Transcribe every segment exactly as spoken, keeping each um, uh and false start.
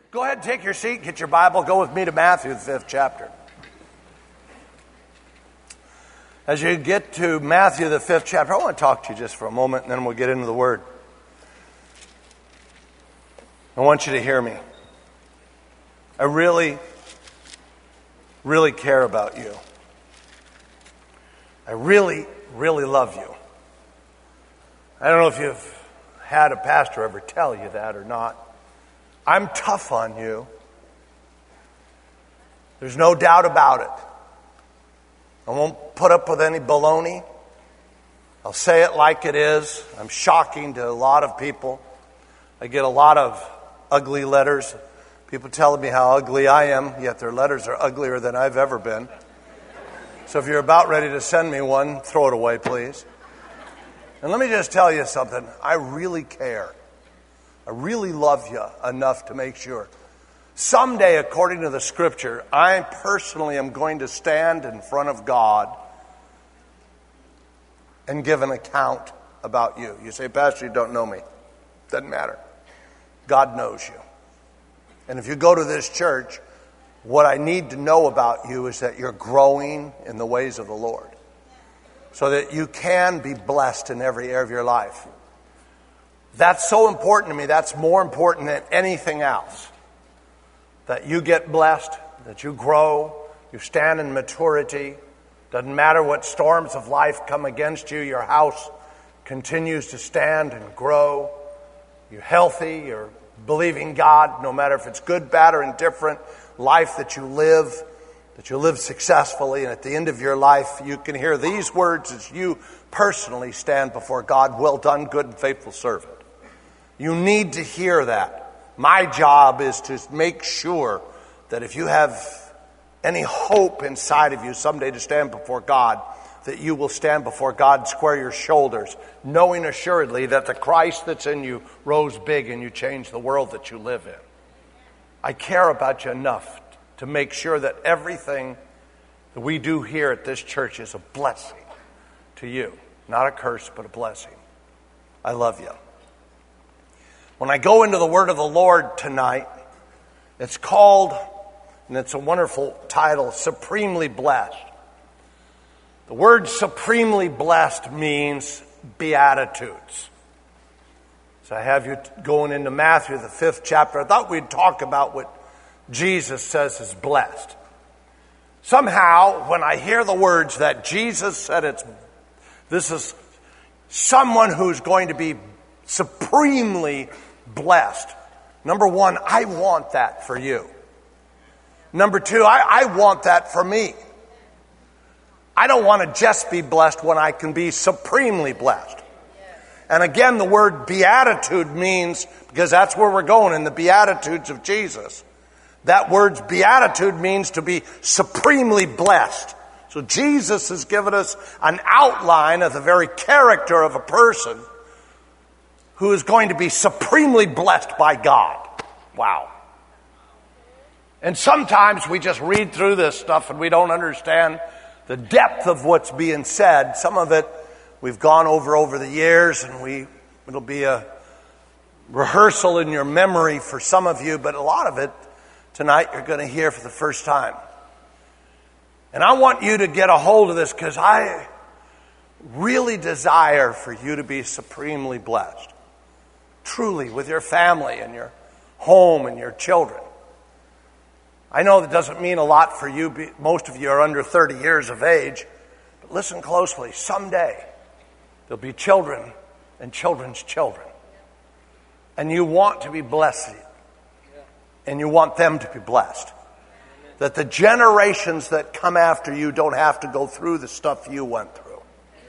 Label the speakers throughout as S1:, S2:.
S1: Go ahead and take your seat, get your Bible, go with me to Matthew, the fifth chapter. As you get to Matthew, the fifth chapter, I want to talk to you just for a moment, and then we'll get into the Word. I want you to hear me. I really, really care about you. I really, really love you. I don't know if you've had a pastor ever tell you that or not. I'm tough on you. There's no doubt about it. I won't put up with any baloney. I'll say it like it is. I'm shocking to a lot of people. I get a lot of ugly letters. People telling me how ugly I am, yet their letters are uglier than I've ever been. So if you're about ready to send me one, throw it away, please. And let me just tell you something. I really care. I really love you enough to make sure. Someday, according to the Scripture, I personally am going to stand in front of God and give an account about you. You say, Pastor, you don't know me. Doesn't matter. God knows you. And if you go to this church, what I need to know about you is that you're growing in the ways of the Lord, so that you can be blessed in every area of your life. That's so important to me. That's more important than anything else. That you get blessed, that you grow, you stand in maturity. Doesn't matter what storms of life come against you, your house continues to stand and grow. You're healthy, you're believing God, no matter if it's good, bad, or indifferent, life that you live, that you live successfully, and at the end of your life, you can hear these words as you personally stand before God, well done, good and faithful servant. You need to hear that. My job is to make sure that if you have any hope inside of you someday to stand before God, that you will stand before God and square your shoulders, knowing assuredly that the Christ that's in you rose big and you changed the world that you live in. I care about you enough to make sure that everything that we do here at this church is a blessing to you. Not a curse, but a blessing. I love you. When I go into the Word of the Lord tonight, it's called, and it's a wonderful title, Supremely Blessed. The word supremely blessed means Beatitudes. So I have you going into Matthew, the fifth chapter. I thought we'd talk about what Jesus says is blessed. Somehow, when I hear the words that Jesus said it's, this is someone who's going to be supremely blessed. Number one, I want that for you. Number two, I, I want that for me. I don't want to just be blessed when I can be supremely blessed. And again, the word beatitude means, because that's where we're going in the Beatitudes of Jesus. That word's beatitude means to be supremely blessed. So Jesus has given us an outline of the very character of a person who is going to be supremely blessed by God. Wow. And sometimes we just read through this stuff and we don't understand the depth of what's being said. Some of it we've gone over over the years, and we it'll be a rehearsal in your memory for some of you, but a lot of it tonight you're going to hear for the first time. And I want you to get a hold of this, because I really desire for you to be supremely blessed. Truly, with your family and your home and your children. I know that doesn't mean a lot for you. Most of you are under thirty years of age. But listen closely. Someday, there'll be children and children's children. And you want to be blessed. And you want them to be blessed. That the generations that come after you don't have to go through the stuff you went through.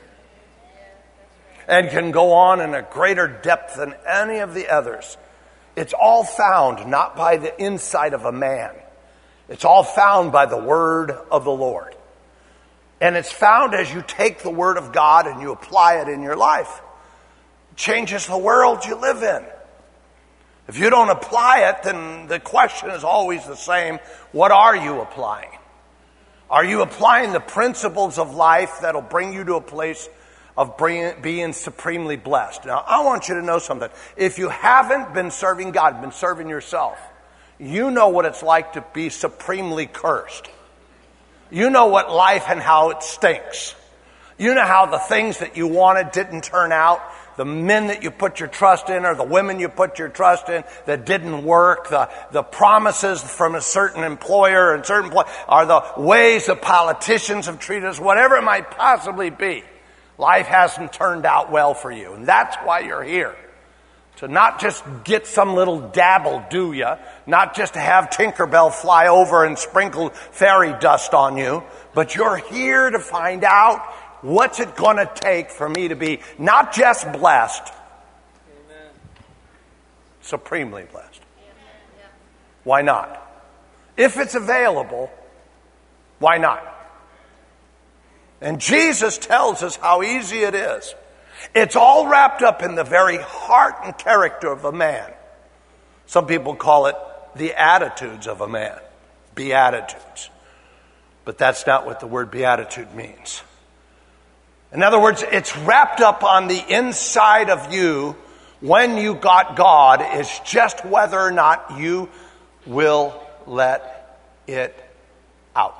S1: And can go on in a greater depth than any of the others. It's all found not by the insight of a man. It's all found by the Word of the Lord. And it's found as you take the Word of God and you apply it in your life. It changes the world you live in. If you don't apply it, then the question is always the same. What are you applying? Are you applying the principles of life that'll bring you to a place of being supremely blessed? Now, I want you to know something. If you haven't been serving God, been serving yourself, You know what it's like to be supremely cursed. You know what life and how it stinks. You know how the things that you wanted didn't turn out. The men that you put your trust in or the women you put your trust in that didn't work. The, the promises from a certain employer and certain pl- are the ways the politicians have treated us. Whatever it might possibly be. Life hasn't turned out well for you. And that's why you're here. To not just get some little dabble, do ya? Not just to have Tinkerbell fly over and sprinkle fairy dust on you. But you're here to find out what's it going to take for me to be not just blessed, Amen. Supremely blessed. Amen. Why not? If it's available, why not? And Jesus tells us how easy it is. It's all wrapped up in the very heart and character of a man. Some people call it the attitudes of a man. Beatitudes. But that's not what the word beatitude means. In other words, it's wrapped up on the inside of you when you got God. It's just whether or not you will let it out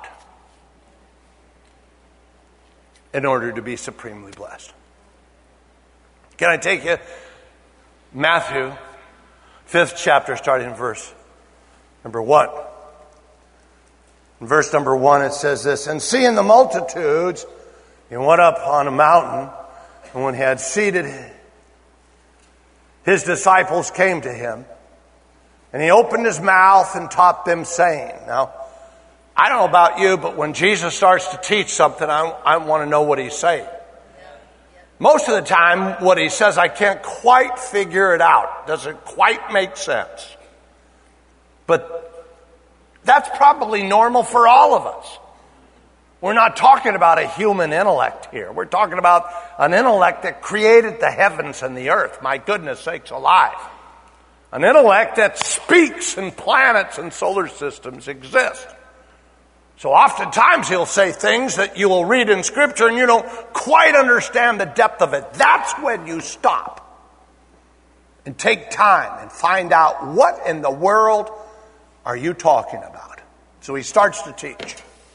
S1: in order to be supremely blessed. Can I take you? Matthew, fifth chapter, starting in verse number one. In verse number one, it says this, and seeing the multitudes, he went up on a mountain, and when he had seated, his disciples came to him, and he opened his mouth and taught them, saying, now, I don't know about you, but when Jesus starts to teach something, I, I want to know what he's saying. Most of the time, what he says, I can't quite figure it out. Doesn't quite make sense. But that's probably normal for all of us. We're not talking about a human intellect here. We're talking about an intellect that created the heavens and the earth. My goodness sakes alive. An intellect that speaks and planets and solar systems exist. So oftentimes he'll say things that you will read in Scripture and you don't quite understand the depth of it. That's when you stop and take time and find out what in the world are you talking about. So he starts to teach.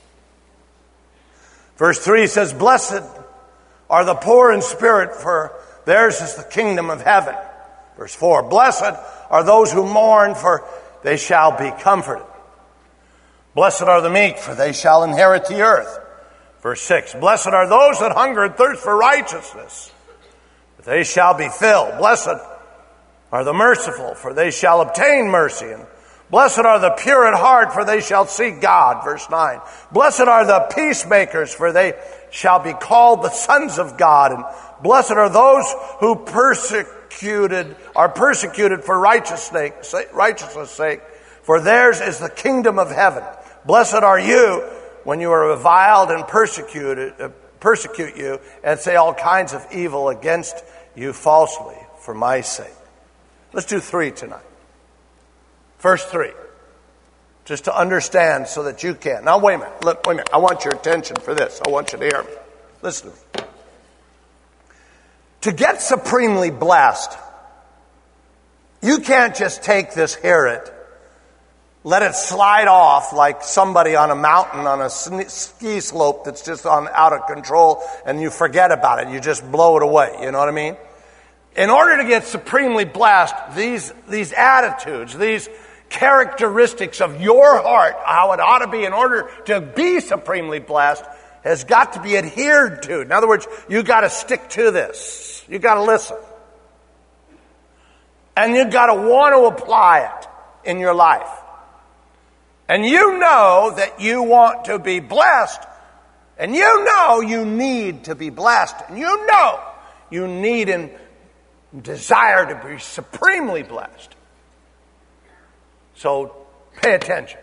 S1: Verse three says, blessed are the poor in spirit, for theirs is the kingdom of heaven. Verse four, blessed are those who mourn, for they shall be comforted. Blessed are the meek, for they shall inherit the earth. Verse six, blessed are those that hunger and thirst for righteousness, for they shall be filled. Blessed are the merciful, for they shall obtain mercy. And blessed are the pure at heart, for they shall see God. Verse nine, blessed are the peacemakers, for they shall be called the sons of God. And blessed are those who persecuted are persecuted for righteousness' righteousness' sake, for theirs is the kingdom of heaven. Blessed are you when you are reviled and persecuted, uh, persecute you and say all kinds of evil against you falsely for my sake. Let's do three tonight. First three. Just to understand so that you can. Now wait a minute. Look, wait a minute. I want your attention for this. I want you to hear me. Listen to me. To get supremely blessed, you can't just take this, hear it, let it slide off like somebody on a mountain on a ski slope that's just on out of control and you forget about it. You just blow it away. You know what I mean? In order to get supremely blessed, these, these attitudes, these characteristics of your heart, how it ought to be in order to be supremely blessed, has got to be adhered to. In other words, you got to stick to this. You got to listen. And you got to want to apply it in your life. And you know that you want to be blessed. And you know you need to be blessed. And you know you need and desire to be supremely blessed. So pay attention.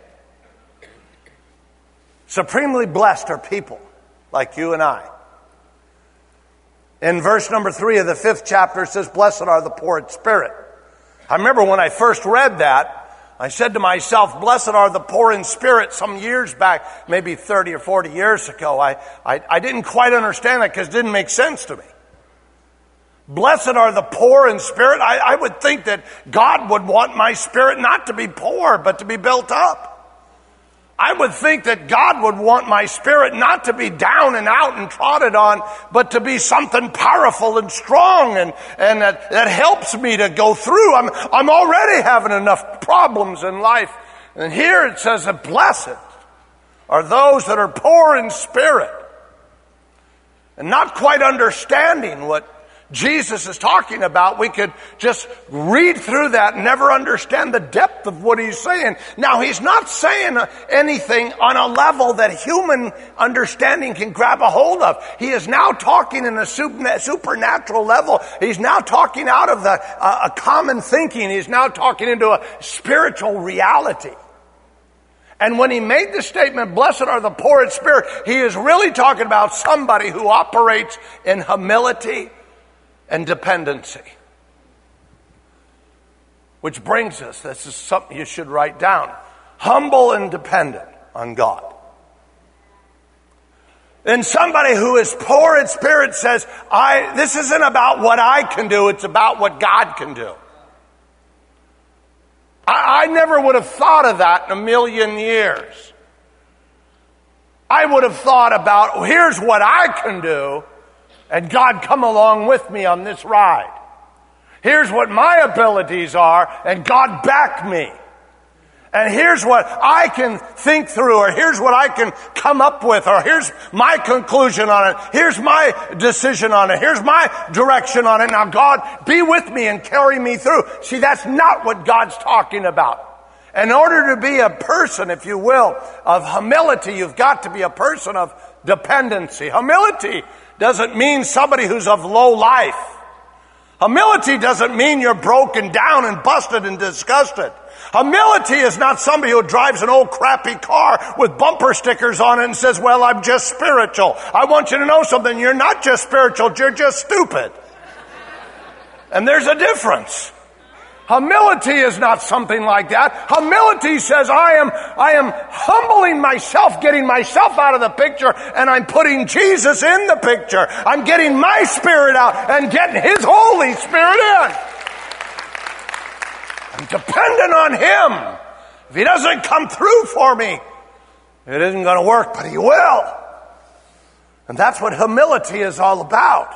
S1: Supremely blessed are people like you and I. In verse number three of the fifth chapter, it says, blessed are the poor in spirit. I remember when I first read that, I said to myself, blessed are the poor in spirit, some years back, maybe thirty or forty years ago. I, I, I didn't quite understand that because it didn't make sense to me. Blessed are the poor in spirit. I, I would think that God would want my spirit not to be poor, but to be built up. I would think that God would want my spirit not to be down and out and trodden on, but to be something powerful and strong and, and that, that helps me to go through. I'm, I'm already having enough problems in life. And here it says that blessed are those that are poor in spirit and not quite understanding what Jesus is talking about. We could just read through that and never understand the depth of what he's saying. Now, he's not saying anything on a level that human understanding can grab a hold of. He is now talking in a supernatural level. He's now talking out of the uh, a common thinking. He's now talking into a spiritual reality. And when he made the statement, blessed are the poor in spirit, he is really talking about somebody who operates in humility and dependency. Which brings us, this is something you should write down, humble and dependent on God. And somebody who is poor in spirit says, I, this isn't about what I can do, it's about what God can do. I, I never would have thought of that in a million years. I would have thought about, here's what I can do, and God, come along with me on this ride. Here's what my abilities are, and God, back me. And here's what I can think through, or here's what I can come up with, or here's my conclusion on it. Here's my decision on it. Here's my direction on it. Now, God, be with me and carry me through. See, that's not what God's talking about. In order to be a person, if you will, of humility, you've got to be a person of dependency. Humility doesn't mean somebody who's of low life. Humility doesn't mean you're broken down and busted and disgusted. Humility is not somebody who drives an old crappy car with bumper stickers on it and says, well, I'm just spiritual. I want you to know something. You're not just spiritual, you're just stupid. And there's a difference. Humility is not something like that. Humility says, I am, I am humbling myself, getting myself out of the picture, and I'm putting Jesus in the picture. I'm getting my spirit out and getting His Holy Spirit in. I'm dependent on Him. If He doesn't come through for me, it isn't going to work, but He will. And that's what humility is all about.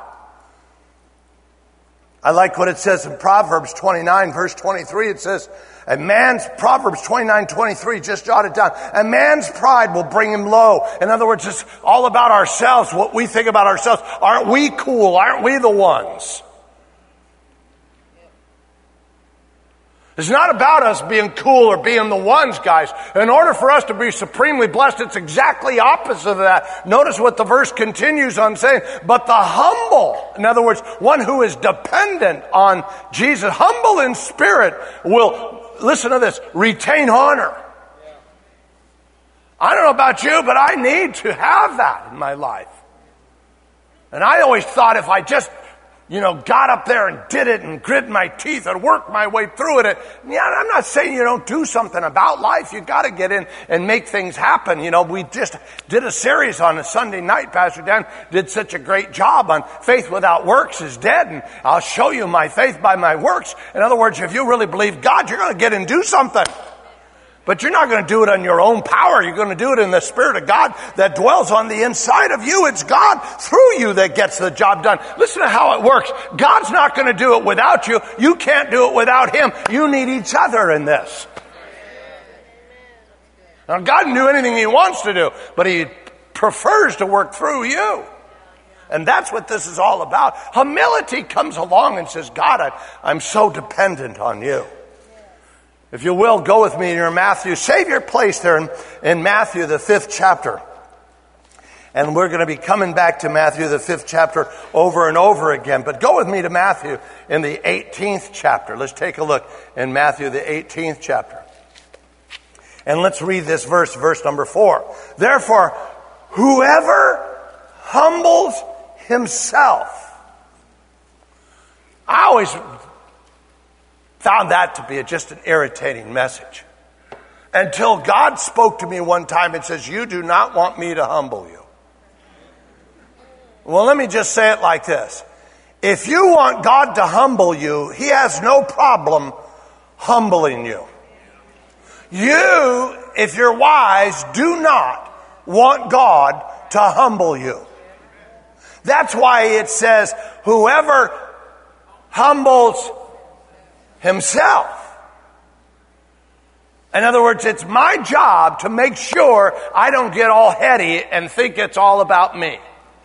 S1: I like what it says in Proverbs twenty-nine, verse twenty-three. It says, a man's, Proverbs twenty-nine, twenty-three, just jot it down. A man's pride will bring him low. In other words, it's all about ourselves, what we think about ourselves. Aren't we cool? Aren't we the ones? It's not about us being cool or being the ones, guys. In order for us to be supremely blessed, it's exactly opposite of that. Notice what the verse continues on saying, but the humble, in other words, one who is dependent on Jesus, humble in spirit, will, listen to this, retain honor. I don't know about you, but I need to have that in my life. And I always thought if I just you know, got up there and did it and grit my teeth and worked my way through it. Yeah, I'm not saying you don't do something about life. You got to get in and make things happen. You know, we just did a series on a Sunday night. Pastor Dan did such a great job on faith without works is dead. And I'll show you my faith by my works. In other words, if you really believe God, you're going to get in and do something. But you're not going to do it on your own power. You're going to do it in the Spirit of God that dwells on the inside of you. It's God through you that gets the job done. Listen to how it works. God's not going to do it without you. You can't do it without Him. You need each other in this. Now, God can do anything He wants to do, but He prefers to work through you. And that's what this is all about. Humility comes along and says, God, I, I'm so dependent on you. If you will, go with me in your Matthew. Save your place there in, in Matthew, the fifth chapter. And we're going to be coming back to Matthew, the fifth chapter, over and over again. But go with me to Matthew in the eighteenth chapter. Let's take a look in Matthew, the eighteenth chapter. And let's read this verse, verse number four. Therefore, whoever humbles himself. I always found that to be just an irritating message. Until God spoke to me one time and says, you do not want me to humble you. Well, let me just say it like this. If you want God to humble you, He has no problem humbling you. You, if you're wise, do not want God to humble you. That's why it says, whoever humbles himself. In other words, it's my job to make sure I don't get all heady and think it's all about me.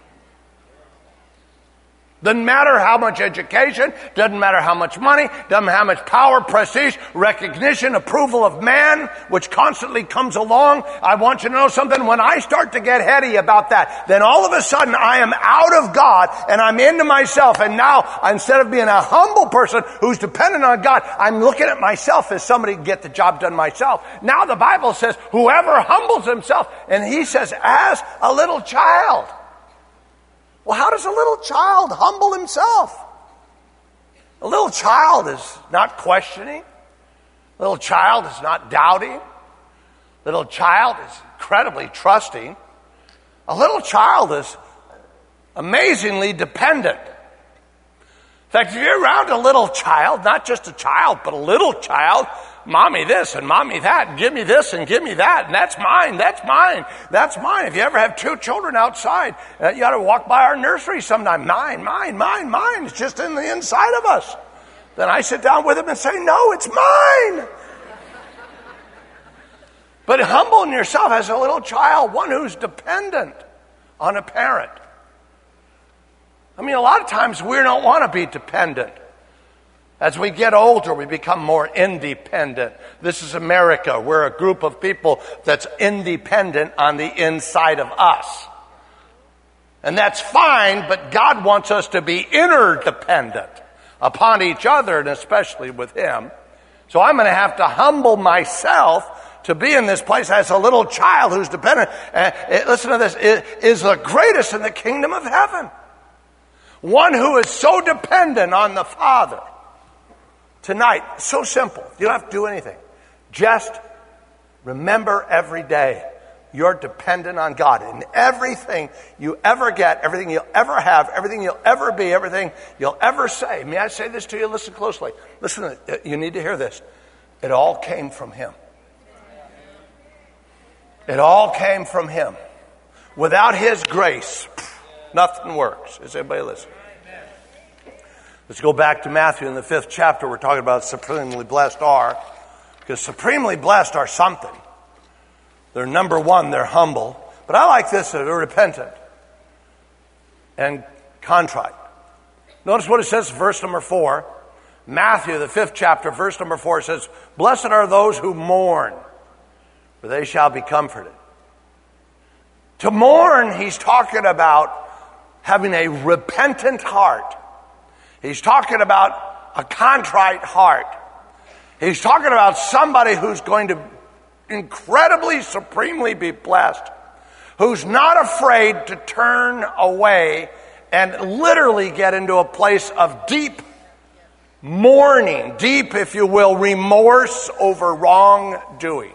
S1: Doesn't matter how much education, doesn't matter how much money, doesn't matter how much power, prestige, recognition, approval of man, which constantly comes along. I want you to know something. When I start to get heady about that, then all of a sudden I am out of God and I'm into myself. And now, instead of being a humble person who's dependent on God, I'm looking at myself as somebody to get the job done myself. Now the Bible says, whoever humbles himself, and He says, as a little child. Well, how does a little child humble himself? A little child is not questioning. A little child is not doubting. A little child is incredibly trusting. A little child is amazingly dependent. In fact, if you're around a little child, not just a child, but a little child, mommy this and mommy that, and give me this and give me that, and that's mine, that's mine, that's mine. If you ever have two children outside, uh, you ought to walk by our nursery sometime. Mine, mine, mine, mine. It's just in the inside of us. Then I sit down with them and say, no, it's mine. But humbling yourself as a little child, one who's dependent on a parent. I mean, a lot of times we don't want to be dependent. As we get older, we become more independent. This is America. We're a group of people that's independent on the inside of us. And that's fine, but God wants us to be interdependent upon each other, and especially with Him. So I'm going to have to humble myself to be in this place as a little child who's dependent. Uh, listen to this. It is the greatest in the kingdom of heaven. One who is so dependent on the Father. Tonight, so simple. You don't have to do anything. Just remember every day you're dependent on God. And everything you ever get, everything you'll ever have, everything you'll ever be, everything you'll ever say. May I say this to you? Listen closely. Listen, you need to hear this. It all came from Him. It all came from Him. Without His grace, nothing works. Is everybody listening? Let's go back to Matthew in the fifth chapter. We're talking about supremely blessed are. Because supremely blessed are something. They're number one, they're humble. But I like this, they're repentant and contrite. Notice what it says, verse number four. Matthew, the fifth chapter, verse number four says, blessed are those who mourn, for they shall be comforted. To mourn, he's talking about having a repentant heart. He's talking about a contrite heart. He's talking about somebody who's going to incredibly, supremely be blessed, who's not afraid to turn away and literally get into a place of deep mourning, deep, if you will, remorse over wrongdoing.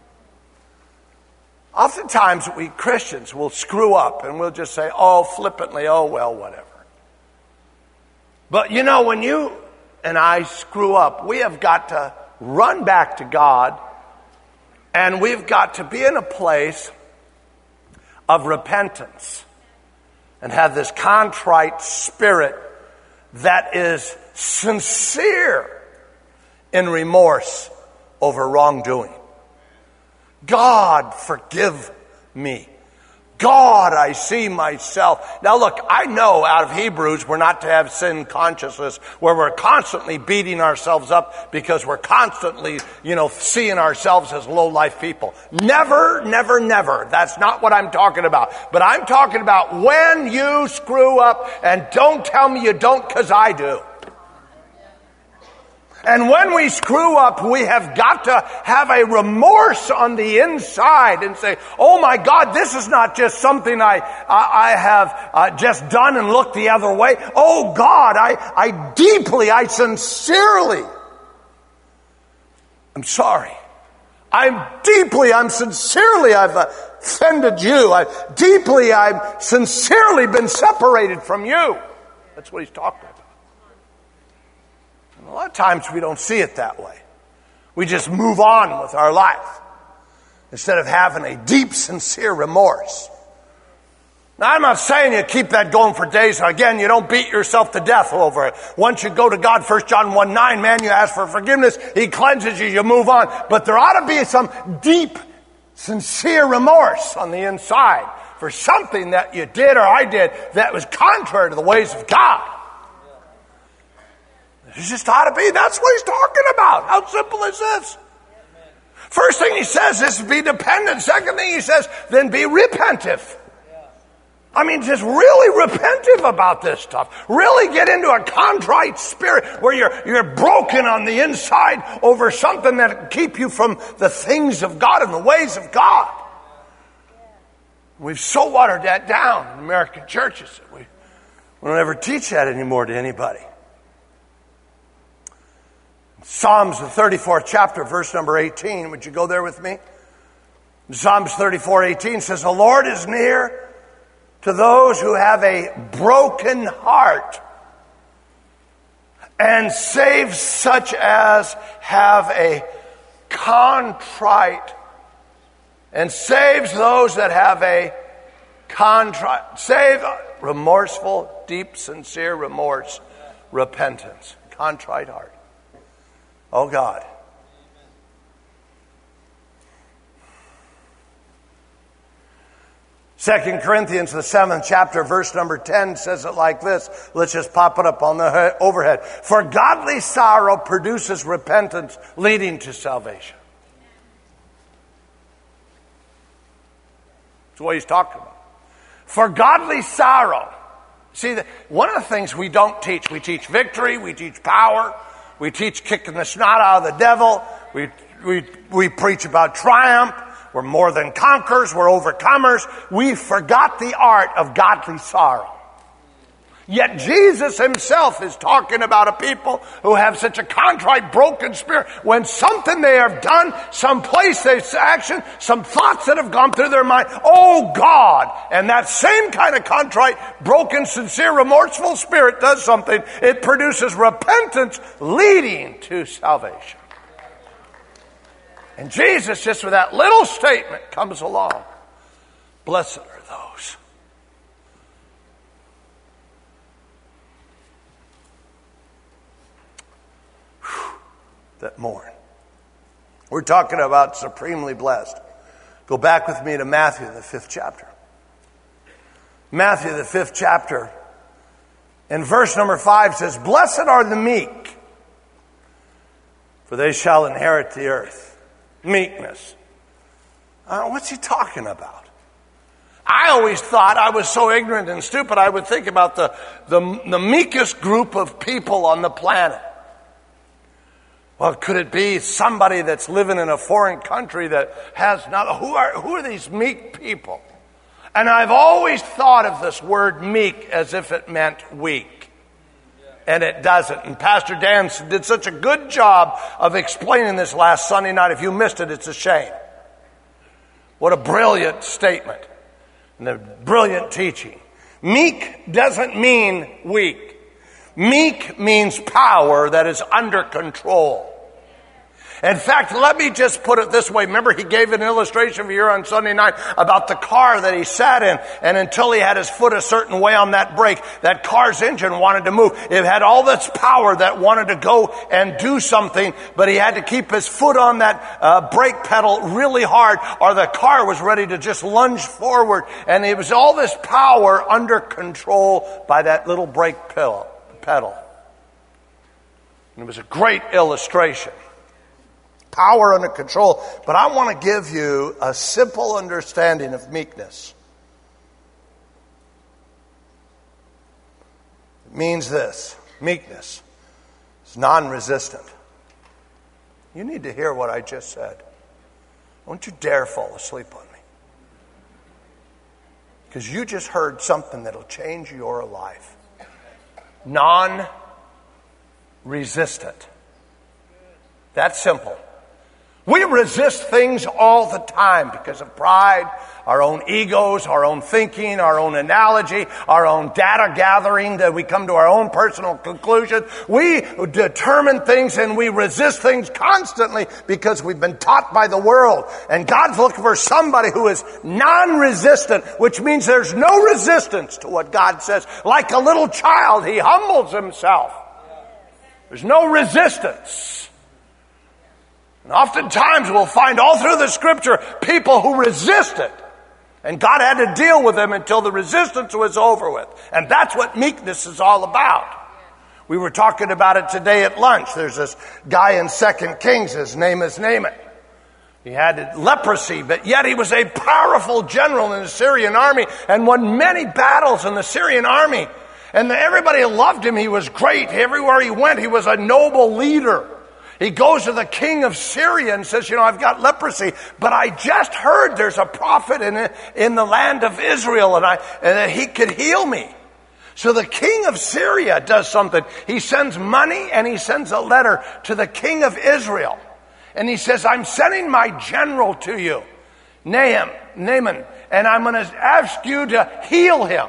S1: Oftentimes we Christians will screw up and we'll just say, oh, flippantly, oh, well, whatever. But you know, when you and I screw up, we have got to run back to God, and we've got to be in a place of repentance and have this contrite spirit that is sincere in remorse over wrongdoing. God, forgive me. God, I see myself. Now look, I know out of Hebrews we're not to have sin consciousness where we're constantly beating ourselves up because we're constantly, you know, seeing ourselves as low-life people. Never, never, never. That's not what I'm talking about. But I'm talking about when you screw up, and don't tell me you don't, because I do. And when we screw up, we have got to have a remorse on the inside and say, oh my God, this is not just something I I, I have uh, just done and looked the other way. Oh God, I, I deeply, I sincerely, I'm sorry. I'm deeply, I'm sincerely, I've offended you. I deeply, I've sincerely been separated from you. That's what he's talking about. And a lot of times we don't see it that way. We just move on with our life instead of having a deep, sincere remorse. Now, I'm not saying you keep that going for days. Again, you don't beat yourself to death over it. Once you go to God, First John one nine, man, you ask for forgiveness. He cleanses you, you move on. But there ought to be some deep, sincere remorse on the inside for something that you did or I did that was contrary to the ways of God. It just ought to be. That's what he's talking about. How simple is this? First thing he says is be dependent. Second thing he says, then be repentive. I mean, just really repentive about this stuff. Really get into a contrite spirit where you're, you're broken on the inside over something that can keep you from the things of God and the ways of God. We've so watered that down in American churches that we, we don't ever teach that anymore to anybody. Psalms, the thirty-fourth chapter, verse number eighteen. Would you go there with me? Psalms thirty-four eighteen says, the Lord is near to those who have a broken heart and saves such as have a contrite and saves those that have a contrite, save remorseful, deep, sincere remorse, repentance, contrite heart. Oh God. Second Corinthians, the seventh chapter, verse number ten says it like this. Let's just pop it up on the overhead. For godly sorrow produces repentance leading to salvation. That's what he's talking about. For godly sorrow. See, one of the things we don't teach, we teach victory, we teach power, we teach kicking the snot out of the devil, we, we, we preach about triumph. We're more than conquerors. We're overcomers. We forgot the art of godly sorrow. Yet Jesus himself is talking about a people who have such a contrite, broken spirit. When something they have done, some place they've action, some thoughts that have gone through their mind, oh God! And that same kind of contrite, broken, sincere, remorseful spirit does something. It produces repentance leading to salvation. And Jesus, just with that little statement, comes along. Blessed are those whew, that mourn. We're talking about supremely blessed. Go back with me to Matthew, the fifth chapter. Matthew, the fifth chapter, and verse number five says, blessed are the meek, for they shall inherit the earth. Meekness. Uh, what's he talking about? I always thought, I was so ignorant and stupid, I would think about the, the, the meekest group of people on the planet. Well, could it be somebody that's living in a foreign country that has not, who are, who are these meek people? And I've always thought of this word meek as if it meant weak. And it doesn't. And Pastor Dan did such a good job of explaining this last Sunday night. If you missed it, it's a shame. What a brilliant statement. And a brilliant teaching. Meek doesn't mean weak. Meek means power that is under control. In fact, let me just put it this way. Remember, he gave an illustration here on Sunday night about the car that he sat in. And until he had his foot a certain way on that brake, that car's engine wanted to move. It had all this power that wanted to go and do something, but he had to keep his foot on that uh, brake pedal really hard, or the car was ready to just lunge forward. And it was all this power under control by that little brake pedal. And it was a great illustration. Power under control. But I want to give you a simple understanding of meekness. It means this. Meekness is non-resistant. You need to hear what I just said. Don't you dare fall asleep on me. Because you just heard something that'll change your life. Non-resistant. That's simple. We resist things all the time because of pride, our own egos, our own thinking, our own analogy, our own data gathering, that we come to our own personal conclusion. We determine things and we resist things constantly because we've been taught by the world. And God's looking for somebody who is non-resistant, which means there's no resistance to what God says. Like a little child, he humbles himself. There's no resistance. And oftentimes we'll find all through the scripture people who resisted. And God had to deal with them until the resistance was over with. And that's what meekness is all about. We were talking about it today at lunch. There's this guy in Second Kings. His name is Naaman. He had leprosy, but yet he was a powerful general in the Syrian army and won many battles in the Syrian army. And everybody loved him. He was great. Everywhere he went, he was a noble leader. He goes to the king of Syria and says, you know, I've got leprosy, but I just heard there's a prophet in in the land of Israel, and I and that he could heal me. So the king of Syria does something. He sends money and he sends a letter to the king of Israel. And he says, I'm sending my general to you, Naaman, Naaman, and I'm going to ask you to heal him.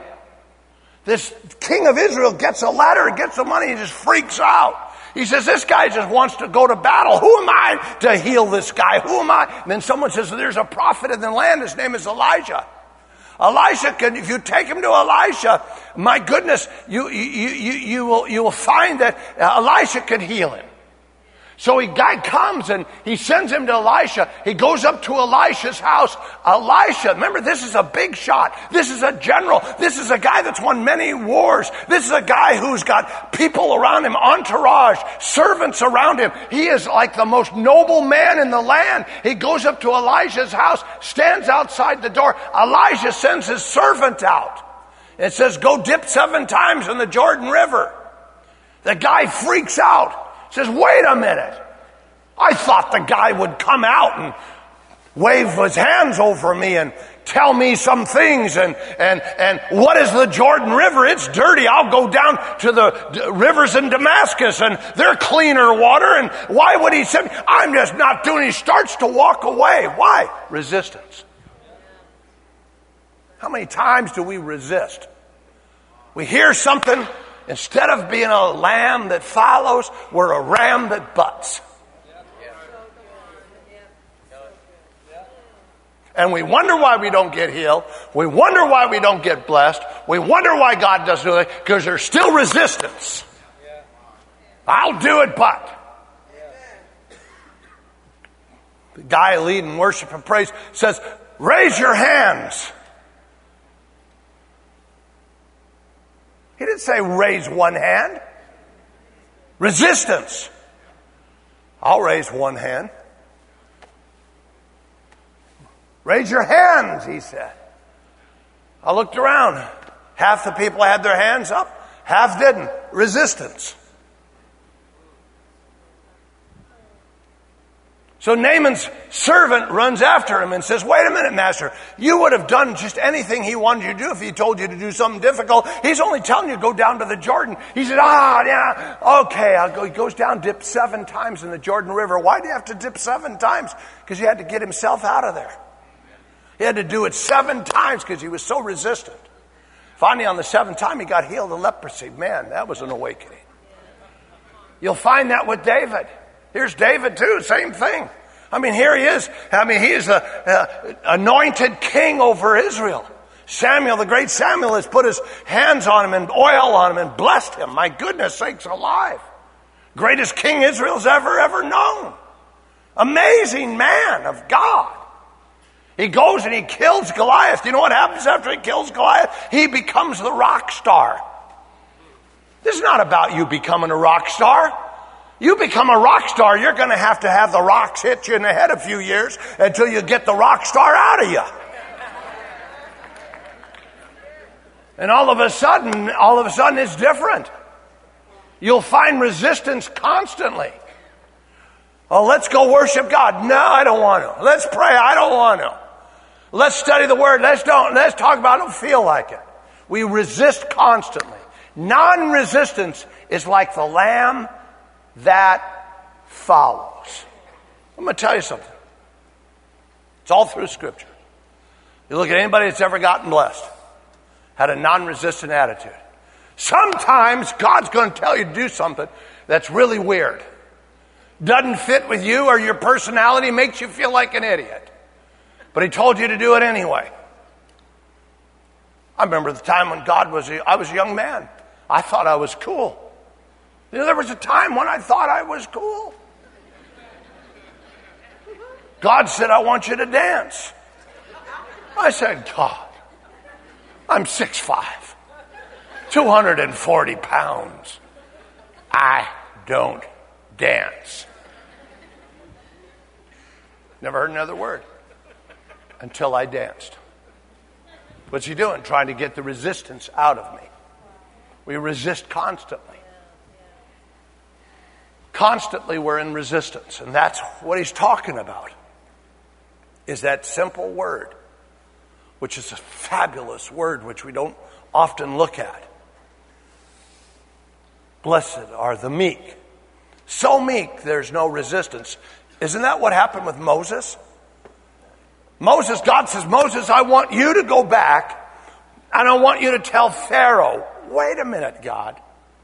S1: This king of Israel gets a letter, gets the money, he just freaks out. He says, this guy just wants to go to battle. Who am I to heal this guy? Who am I? And then someone says, there's a prophet in the land. His name is Elijah. Elisha can, if you take him to Elisha, my goodness, you, you, you, you will, you will find that Elisha can heal him. So a guy comes and he sends him to Elisha. He goes up to Elisha's house. Elisha, remember, this is a big shot. This is a general. This is a guy that's won many wars. This is a guy who's got people around him, entourage, servants around him. He is like the most noble man in the land. He goes up to Elisha's house, stands outside the door. Elisha sends his servant out. It says, go dip seven times in the Jordan River. The guy freaks out. Says, wait a minute. I thought the guy would come out and wave his hands over me and tell me some things. And, and, and what is the Jordan River? It's dirty. I'll go down to the d- rivers in Damascus and they're cleaner water. And why would he say, I'm just not doing it. He starts to walk away. Why? Resistance. How many times do we resist? We hear something. Instead of being a lamb that follows, we're a ram that butts. And we wonder why we don't get healed. We wonder why we don't get blessed. We wonder why God doesn't do it, because there's still resistance. I'll do it, but. The guy leading worship and praise says, raise your hands. He didn't say raise one hand. Resistance. I'll raise one hand. Raise your hands, he said. I looked around. Half the people had their hands up. Half didn't. Resistance. So Naaman's servant runs after him and says, wait a minute, master. You would have done just anything he wanted you to do if he told you to do something difficult. He's only telling you to go down to the Jordan. He said, ah, yeah, okay, I'll go. He goes down, dips seven times in the Jordan River. Why do you have to dip seven times? Because he had to get himself out of there. He had to do it seven times because he was so resistant. Finally, on the seventh time, he got healed of leprosy. Man, that was an awakening. You'll find that with David. Here's David too, same thing. I mean, here he is. I mean, he is the uh, anointed king over Israel. Samuel, the great Samuel, has put his hands on him and oil on him and blessed him. My goodness sakes alive. Greatest king Israel's ever, ever known. Amazing man of God. He goes and he kills Goliath. You know what happens after he kills Goliath? He becomes the rock star. This is not about you becoming a rock star. You become a rock star, you're going to have to have the rocks hit you in the head a few years until you get the rock star out of you. And all of a sudden, all of a sudden it's different. You'll find resistance constantly. Oh, let's go worship God. No, I don't want to. Let's pray. I don't want to. Let's study the Word. Let's don't. Let's talk about it. I don't feel like it. We resist constantly. Non-resistance is like the lamb that follows. I'm going to tell you something. It's all through Scripture. You look at anybody that's ever gotten blessed, had a non-resistant attitude. Sometimes God's going to tell you to do something that's really weird. Doesn't fit with you or your personality, makes you feel like an idiot. But he told you to do it anyway. I remember the time when God was, a, I was a young man. I thought I was cool. You know, there was a time when I thought I was cool. God said, I want you to dance. I said, God, I'm six foot five, two hundred forty pounds. I don't dance. Never heard another word until I danced. What's he doing? Trying to get the resistance out of me. We resist constantly. Constantly we're in resistance. And that's what he's talking about. Is that simple word, which is a fabulous word, which we don't often look at. Blessed are the meek. So meek, there's no resistance. Isn't that what happened with Moses? Moses, God says, Moses, I want you to go back and I want you to tell Pharaoh. Wait a minute, God.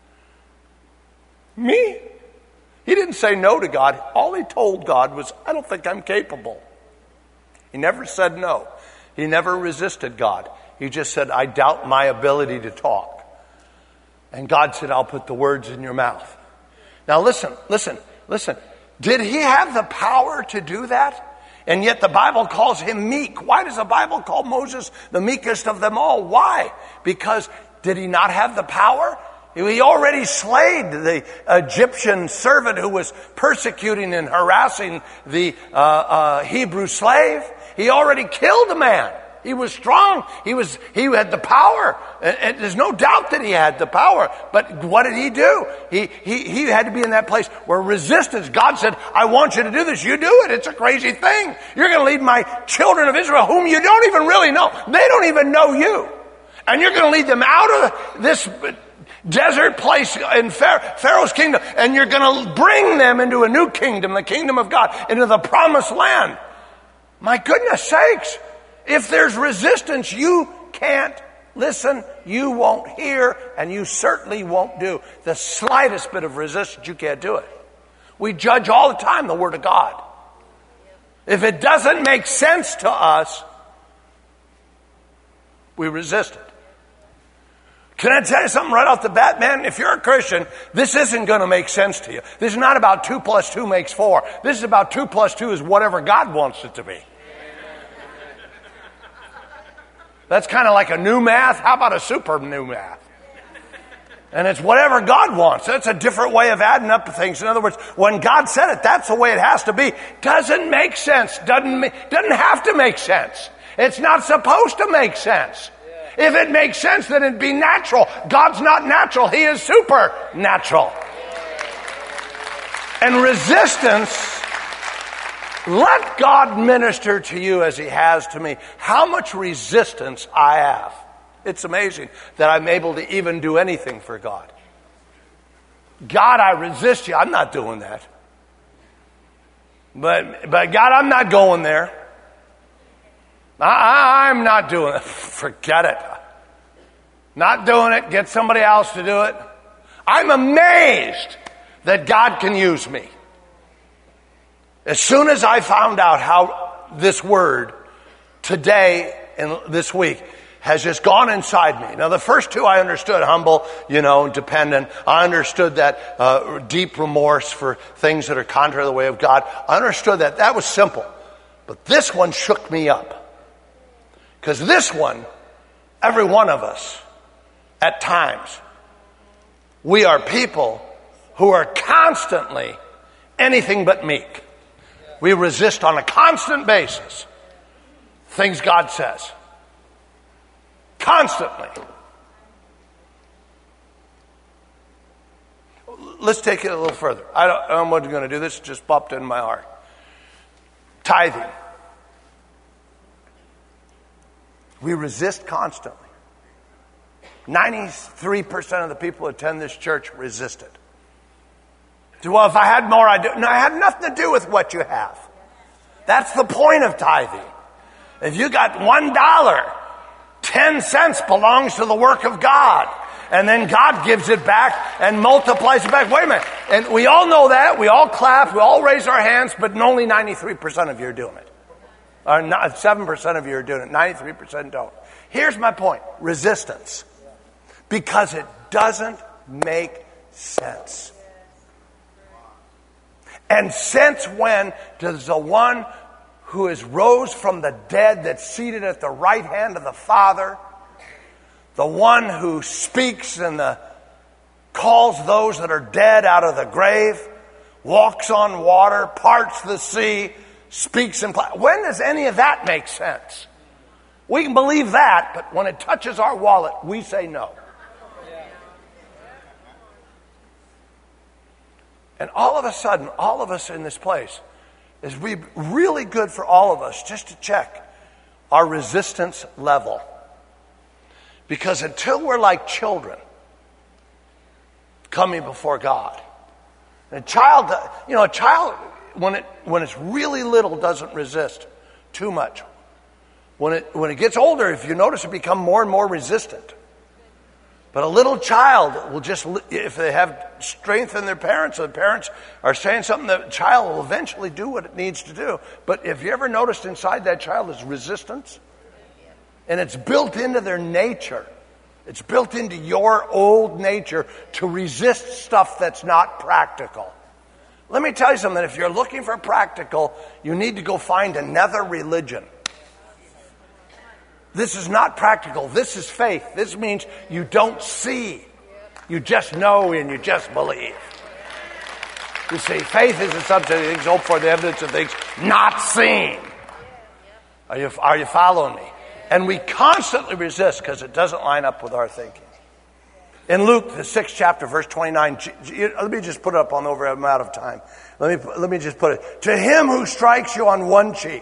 S1: Me? He didn't say no to God. All he told God was, I don't think I'm capable. He never said no. He never resisted God. He just said, I doubt my ability to talk. And God said, I'll put the words in your mouth. Now listen, listen, listen. Did he have the power to do that? And yet the Bible calls him meek. Why does the Bible call Moses the meekest of them all? Why? Because did he not have the power? He already slayed the Egyptian servant who was persecuting and harassing the uh, uh, Hebrew slave. He already killed a man. He was strong. He was. He had the power. And, and there's no doubt that he had the power. But what did he do? He, he, he had to be in that place where resistance. God said, I want you to do this. You do it. It's a crazy thing. You're going to lead my children of Israel, whom you don't even really know. They don't even know you. And you're going to lead them out of this desert place in Pharaoh's kingdom. And you're going to bring them into a new kingdom, the kingdom of God, into the promised land. My goodness sakes. If there's resistance, you can't listen, you won't hear, and you certainly won't do. The slightest bit of resistance, you can't do it. We judge all the time the Word of God. If it doesn't make sense to us, we resist it. Can I tell you something right off the bat, man? If you're a Christian, this isn't going to make sense to you. This is not about two plus two makes four. This is about two plus two is whatever God wants it to be. That's kind of like a new math. How about a super new math? And it's whatever God wants. That's a different way of adding up things. In other words, when God said it, that's the way it has to be. Doesn't make sense. Doesn't, doesn't have to make sense. It's not supposed to make sense. If it makes sense, then it'd be natural. God's not natural. He is supernatural. And resistance, let God minister to you as he has to me. How much resistance I have. It's amazing that I'm able to even do anything for God. God, I resist you. I'm not doing that. But, but God, I'm not going there. I, I, I'm not doing it. Forget it. Not doing it. Get somebody else to do it. I'm amazed that God can use me. As soon as I found out how this word today and this week has just gone inside me. Now the first two I understood, humble, you know, dependent. I understood that uh, deep remorse for things that are contrary to the way of God. I understood that. That was simple. But this one shook me up. Because this one, every one of us, at times, we are people who are constantly anything but meek. We resist on a constant basis things God says. Constantly. Let's take it a little further. I don't, I'm not going to do this. It just popped in my heart. Tithing. We resist constantly. ninety-three percent of the people who attend this church resist it. Well, if I had more, I'd do. No, it had nothing to do with what you have. That's the point of tithing. If you got one dollar, ten cents belongs to the work of God. And then God gives it back and multiplies it back. Wait a minute. And we all know that. We all clap. We all raise our hands. But only ninety-three percent of you are doing it. Or not, seven percent of you are doing it. ninety-three percent don't. Here's my point. Resistance. Because it doesn't make sense. And since when does the one who is rose from the dead, that's seated at the right hand of the Father, the one who speaks and the, calls those that are dead out of the grave, walks on water, parts the sea, speaks in... Pl- when does any of that make sense? We can believe that, but when it touches our wallet, we say no. And all of a sudden, all of us in this place, is we really good for all of us just to check our resistance level. Because until we're like children coming before God, and a child, you know, a child when it when it's really little doesn't resist too much. When it when it gets older, if you notice, it becomes more and more resistant. But a little child will just, if they have strength in their parents, or the parents are saying something, the child will eventually do what it needs to do. But if you ever noticed inside that child is resistance, and it's built into their nature, it's built into your old nature to resist stuff that's not practical. Let me tell you something, if you're looking for practical, you need to go find another religion. This is not practical. This is faith. This means you don't see. You just know and you just believe. You see, faith is the substance of things hoped for, the evidence of things not seen. Are you, are you following me? And we constantly resist because it doesn't line up with our thinking. In Luke, the sixth chapter, verse twenty-nine, let me just put it up on over. I'm out of time. Let me, let me just put it. To him who strikes you on one cheek,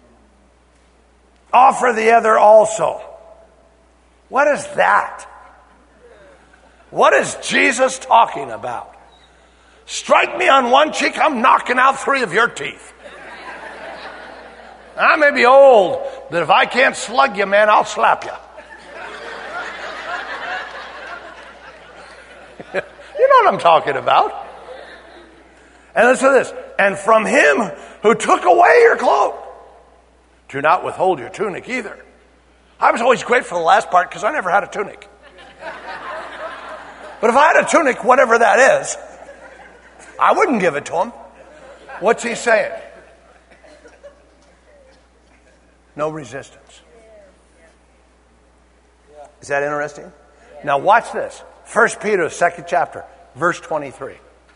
S1: offer the other also. What is that? What is Jesus talking about? Strike me on one cheek, I'm knocking out three of your teeth. I may be old, but if I can't slug you, man, I'll slap you. You know what I'm talking about. And listen to this. And from him who took away your cloak, do not withhold your tunic either. I was always grateful for the last part because I never had a tunic. But if I had a tunic, whatever that is, I wouldn't give it to him. What's he saying? No resistance. Is that interesting? Now watch this. First Peter, second chapter, verse twenty-three.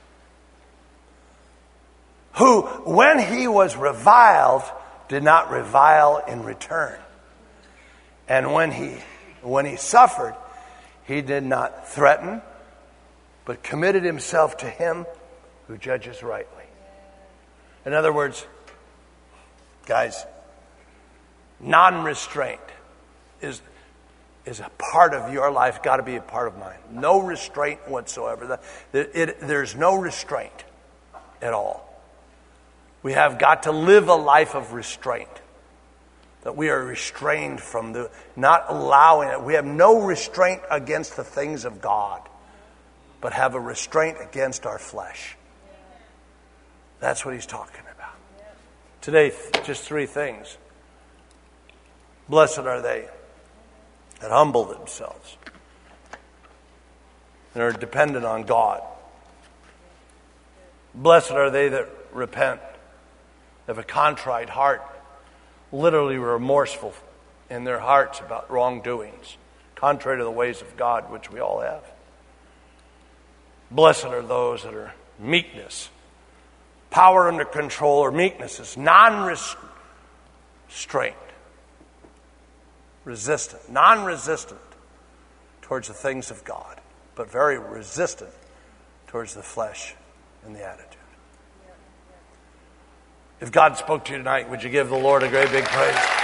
S1: Who, when he was reviled, did not revile in return. And when he when he suffered, he did not threaten, but committed himself to him who judges rightly. In other words, guys, non-restraint is, is a part of your life, got to be a part of mine. No restraint whatsoever. It, it, there's no restraint at all. We have got to live a life of restraint. That we are restrained from the, not allowing it. We have no restraint against the things of God, but have a restraint against our flesh. That's what he's talking about. Today, just three things. Blessed are they that humble themselves and are dependent on God. Blessed are they that repent, have a contrite heart, literally remorseful in their hearts about wrongdoings, contrary to the ways of God, which we all have. Blessed are those that are meekness, power under control, or meekness is non-restraint, resistant, non-resistant towards the things of God, but very resistant towards the flesh and the attitude. If God spoke to you tonight, would you give the Lord a great big praise?